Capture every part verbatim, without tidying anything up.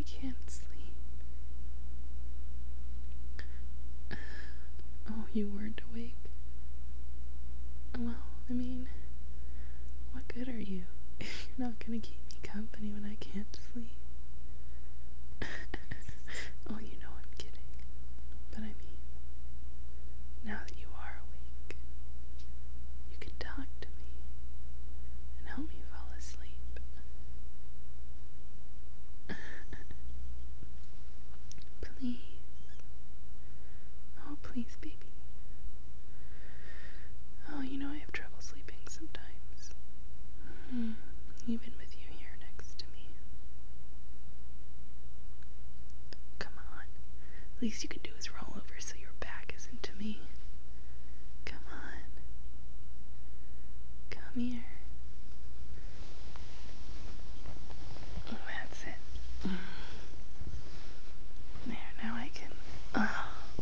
can't sleep. Oh, you weren't awake? Well, I mean, what good are you if you're not gonna keep me company when I can't sleep? Oh, you know I'm kidding. But I mean, now that you are awake, you can talk to me and help me fall asleep. Please. Oh, please, baby. Oh, you know I have trouble sleeping sometimes. Mm, even with you here next to me. Come on. Least you can do is roll over so your back isn't to me. Come on. Come here. That's it. There, now I can uh,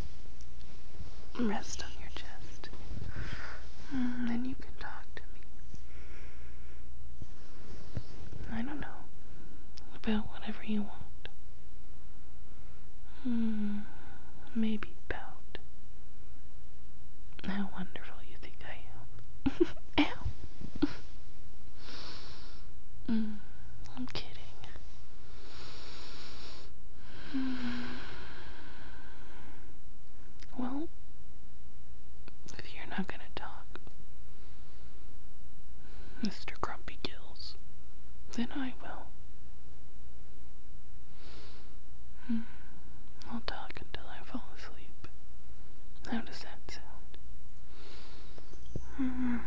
rest on your chest. Mm, then you can talk to me. I don't know. About whatever you want. Hmm. Maybe about how wonderful you think I am. Ow! Mm, I'm kidding. Mm. Well, if you're not gonna talk, Mister Grumpy Gills, then I will. Mm. I'll talk until I fall asleep. How does that sound? Mm.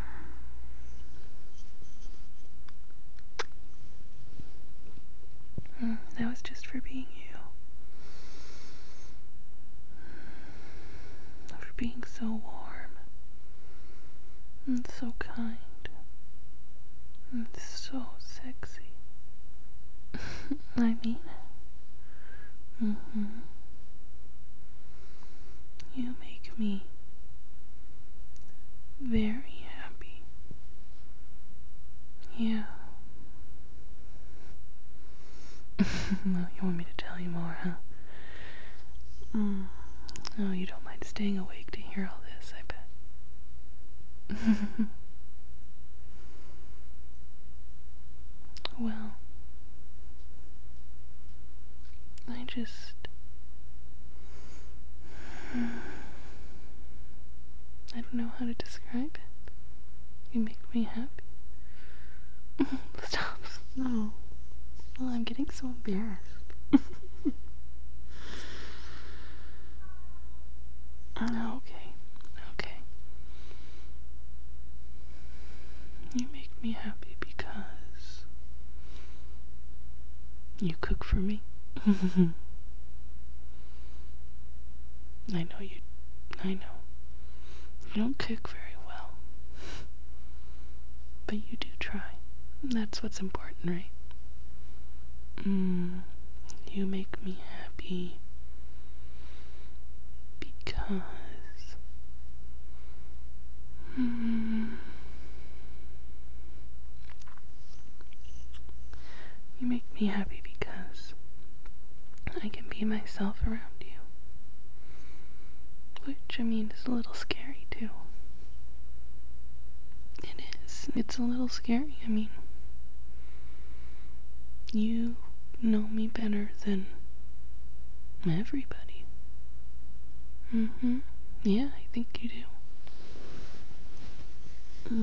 Mm, that was just for being you. For being so warm. And so kind. And so sexy. I mean it. Mm-hmm. You make me very happy. Yeah. Well, you want me to tell you more, huh? Mm. Oh, you don't mind staying awake to hear all this, I bet. Well, I just... I don't know how to describe it. You make me happy. Stop. No. Well, I'm getting so embarrassed. Okay. Okay. You make me happy because you cook for me. I know you, I know. You don't cook very well. But you do try. That's what's important, right? Mm, you make me happy because... Mm, you make me happy because I can be myself around you. Which, I mean, is a little scary, too. It is. It's a little scary. I mean, you know me better than everybody. Mm-hmm. Yeah, I think you do. Mm.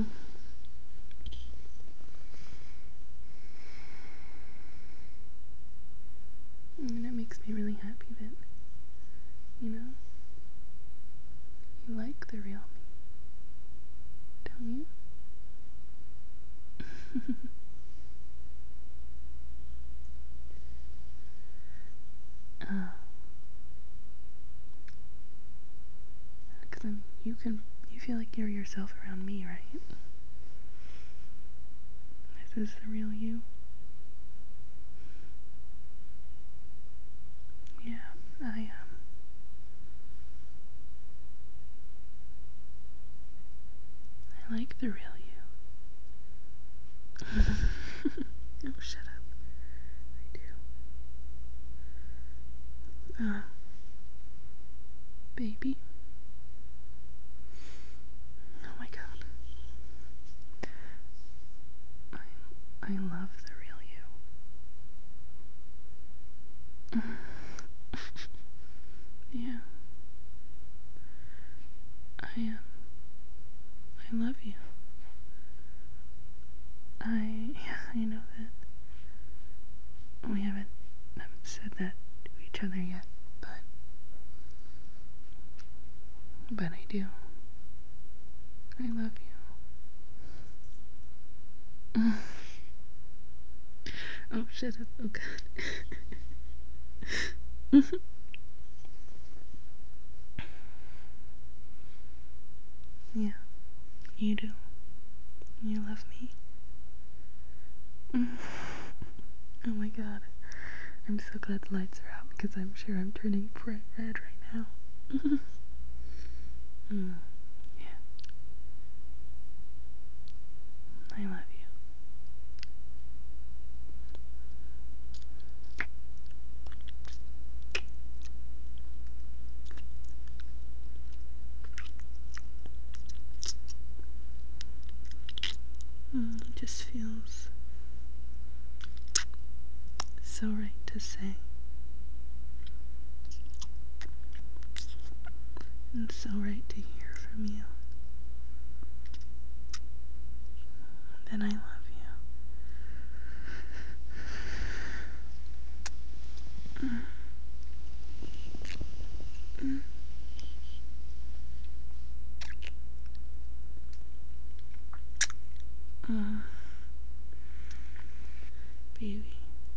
And it makes me really happy that, you know, you like the real me. Don't you? uh, Cause I mean, you can, you feel like you're yourself around me, right? This is the real you. Yeah, I am. I like the real you. Oh, shut up. I do. Yeah. I am. I love you. I, yeah, I know that we haven't, haven't said that to each other yet, but, but I do. I love you. Oh, shut up. Oh, God. Yeah, you do. You love me. Oh my God. I'm so glad the lights are out because I'm sure I'm turning bright red right now. Mm, yeah. I love you. Mm, it just feels so right to say. And so right to hear from you. That I love you. Mm. Mm. Mm. Baby.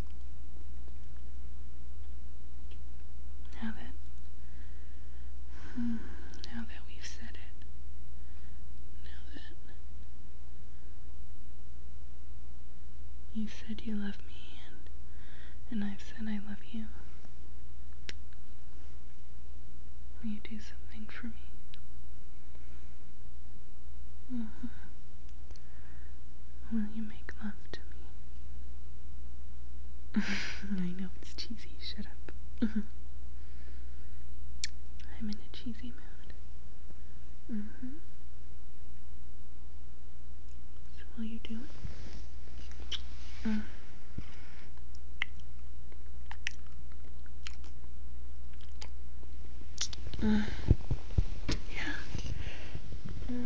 Now that, mm, now that we've said it, now that you said you love me and, and I've said I love you, will you do something for me? Mm-hmm. Will you make love to me? I know it's cheesy, shut up. I'm in a cheesy mood. Mm-hmm. So will you do it? Mm. Mm. Yeah. Mm.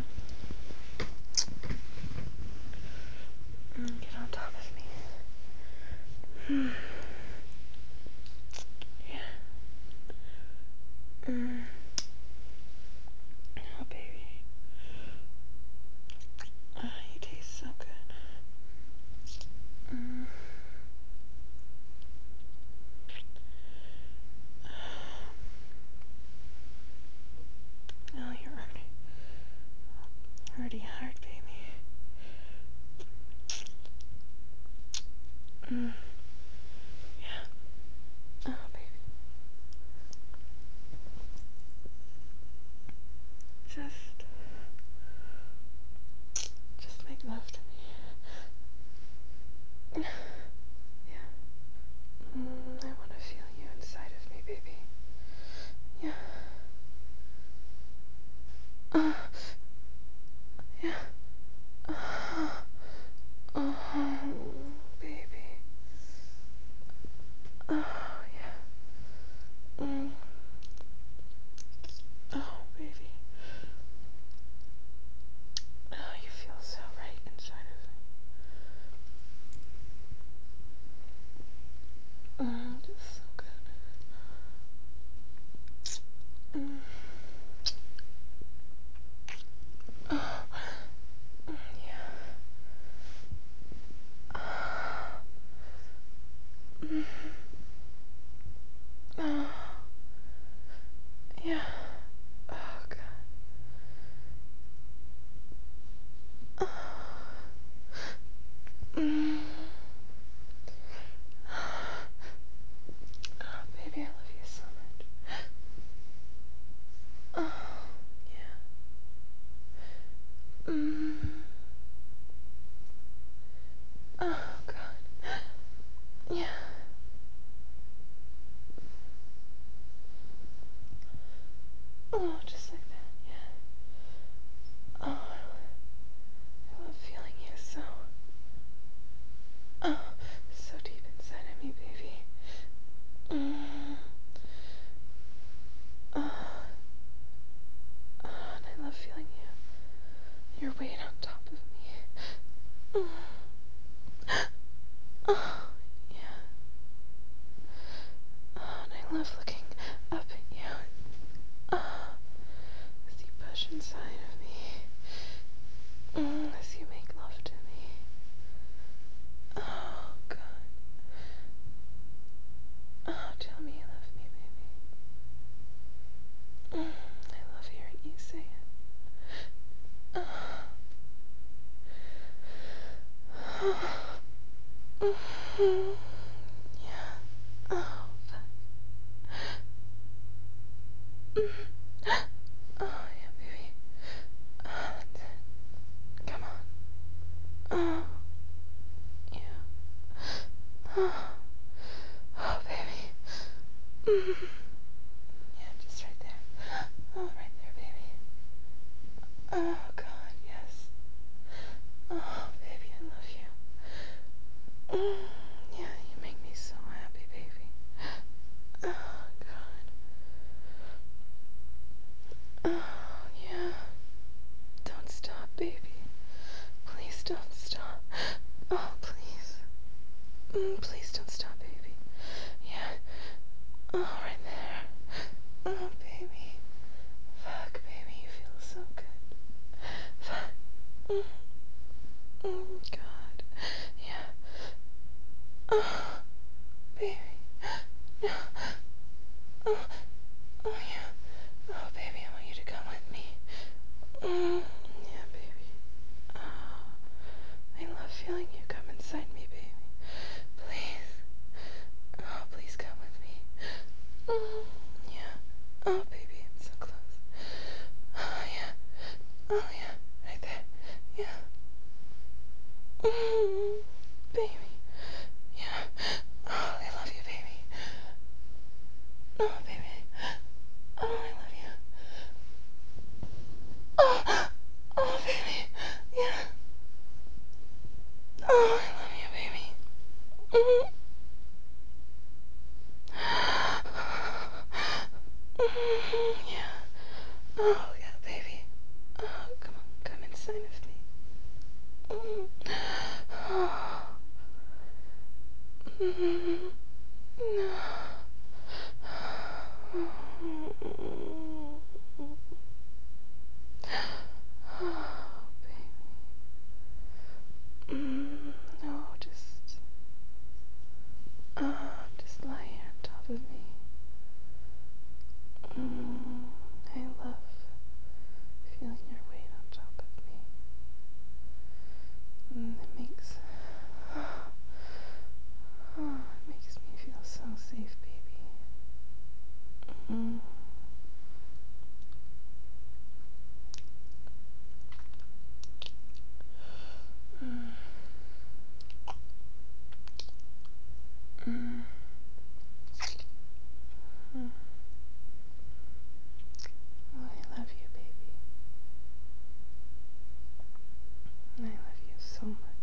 Mm. Get on top of me. Mm. Yeah. Mm. Oh, baby. Oh, you taste so good. Mm. Oh, you're already, already hard, baby. Mm. Yeah. Oh, baby. Just, just make love to me. Yeah. Mm, I want to feel you inside of me, baby. Yeah. Uh, yeah. Uh, oh, baby. Oh, yeah. Mm. Oh, baby. Oh, you feel so right inside of me. Mm, just so good. Mm. Oh, yeah. Mm. I love looking up at you. Oh, as you push inside of me. Mm, as you make love to me. Oh, God. Oh, tell me you love me, baby. Mm, I love hearing you say it. Oh. Mm-hmm. Yeah. Oh, fuck. Mm. Oh, yeah, baby. Oh, that's it. Come on. Oh, yeah. Oh, oh baby. Mm. Yeah, just right there. Oh, right there, baby. Oh, God, yes. Oh, baby, I love you. Mm. Yeah, you make me so happy, baby. Oh, God. Oh, yeah. Don't stop, baby. Please don't stop. Oh, please. Mm, please don't stop, baby. Yeah. Oh, right there. Oh, baby. Fuck, baby, you feel so good. Fuck. Mm, mm, God. Yeah. Oh, baby. Yeah. Oh, oh, yeah. Oh, baby, I want you to come with me. Mm, yeah, baby. Oh, I love feeling you come inside me, baby. Please. Oh, please come with me. Mm, yeah. Oh, baby, I'm so close. Oh, yeah. Oh, yeah. Right there. Yeah. Mm, baby. Yeah. Oh, I love you, baby. Oh, baby. Oh, I love you. Oh, oh, baby. Yeah. Oh, I love you, baby. Mm. Mm, yeah. Oh, yeah, baby. Oh, come on, come inside of me. Mm. Oh. Mm. No. Oh, baby. Mm, no, just, uh, just lie here on top of me. Mm, I love feeling your weight on top of me. Mm, it makes, oh, it makes me feel so safe, baby. Mm. Mm. Mm. Mm. Oh, I love you, baby. I love you so much.